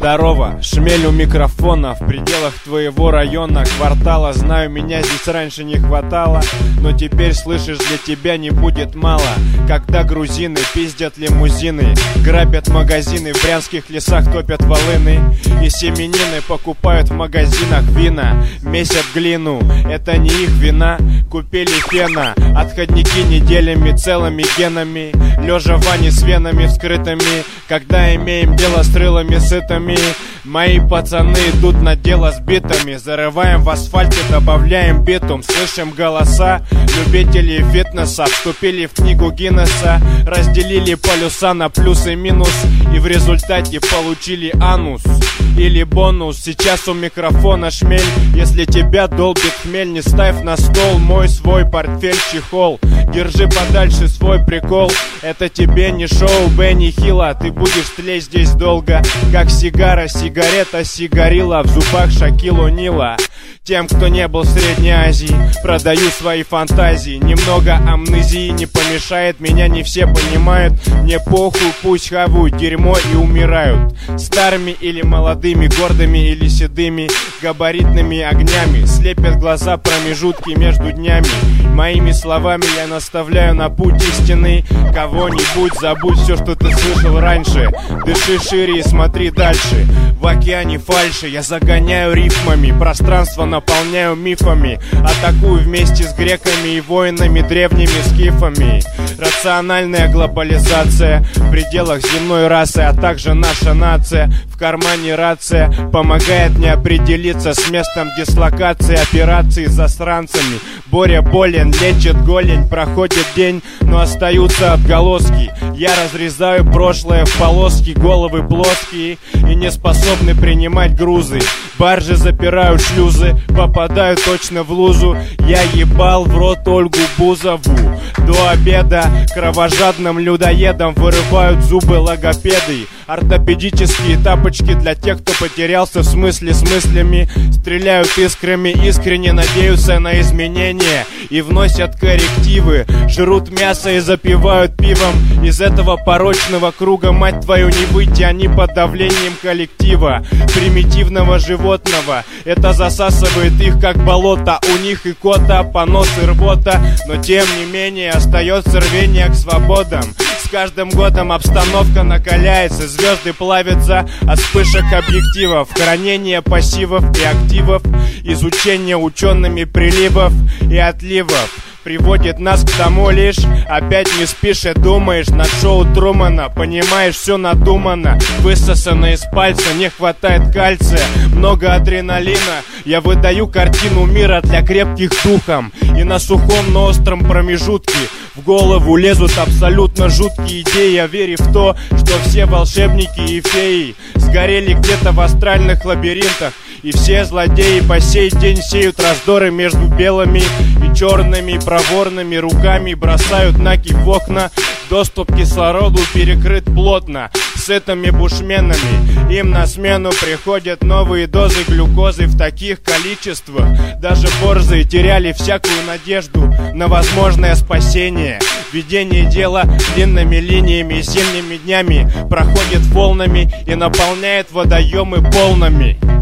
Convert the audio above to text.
Здорово, шмель у микрофона. В пределах твоего района, квартала. Знаю, меня здесь раньше не хватало, но теперь, слышишь, для тебя не будет мало. Когда грузины пиздят лимузины, грабят магазины, в брянских лесах топят волыны, и семенины покупают в магазинах вина, месят глину, это не их вина. Купили фена, отходники неделями, целыми генами, лежа в ванне с венами вскрытыми, когда имеем дело с рылами сытыми. Мои пацаны идут на дело с битами, зарываем в асфальте, добавляем битум. Слышим голоса любителей фитнеса, вступили в книгу Гиннесса, разделили полюса на плюс и минус, и в результате получили анус или бонус. Сейчас у микрофона шмель. Если тебя долбит хмель, не ставь на стол мой свой портфель, чехол. Держи подальше свой прикол, это тебе не шоу Бенни Хилла. Ты будешь тлеть здесь долго, как сигара, сигарета, сигарила в зубах Шакил О'Нила. Тем, кто не был в Средней Азии, продаю свои фантазии. Немного амнезии не помешает, меня не все понимают. Мне похуй, пусть хавают дерьмо и умирают. Старыми или молодыми, гордыми или седыми, габаритными огнями слепят глаза промежутки между днями. Моими словами я наставляю на путь истинный. Кого-нибудь забудь все, что ты слышал раньше. Дыши шире и смотри дальше. В океане фальши я загоняю рифмами, пространство наполняю мифами, атакую вместе с греками и воинами, древними скифами. Рациональная глобализация в пределах земной расы, а также наша нация. В кармане рация помогает мне определиться с местом дислокации операции с засранцами. Боря болен, лечит голень, проходит день, но остаются отголоски. Я разрезаю прошлое в полоски, головы плоские и не способны принимать грузы. Баржи запирают шлюзы, попадаю точно в лузу. Я ебал в рот Ольгу Бузову. До обеда кровожадным людоедам вырывают зубы логопеды. Ортопедические тапочки для тех, кто потерялся в смысле с мыслями. Стреляют искрами, искренне надеются на изменения и вносят коррективы. Жрут мясо и запивают пивом. Из этого порочного круга, мать твою, не выйти, они под давлением коллектива примитивного животного. Это засасывает их как болото. У них и кота, понос и рвота, но тем не менее остается рвение к свободам. С каждым годом обстановка накаляется, звезды плавятся от вспышек объективов, хранение пассивов и активов, изучение учеными приливов и отливов приводит нас к тому лишь. Опять не спишь и думаешь над шоу Трумана. Понимаешь, все надумано, высосано из пальца, не хватает кальция, много адреналина. Я выдаю картину мира для крепких духом, и на сухом, но остром промежутке в голову лезут абсолютно жуткие идеи. Я верю в то, что все волшебники и феи сгорели где-то в астральных лабиринтах, и все злодеи по сей день сеют раздоры между белыми и черными, проворными руками бросают наки в окна. Доступ к кислороду перекрыт плотно сытыми бушменами. Им на смену приходят новые дозы глюкозы в таких количествах. Даже борзые теряли всякую надежду на возможное спасение. Ведение дела длинными линиями и зимними днями проходит волнами и наполняет водоемы полными.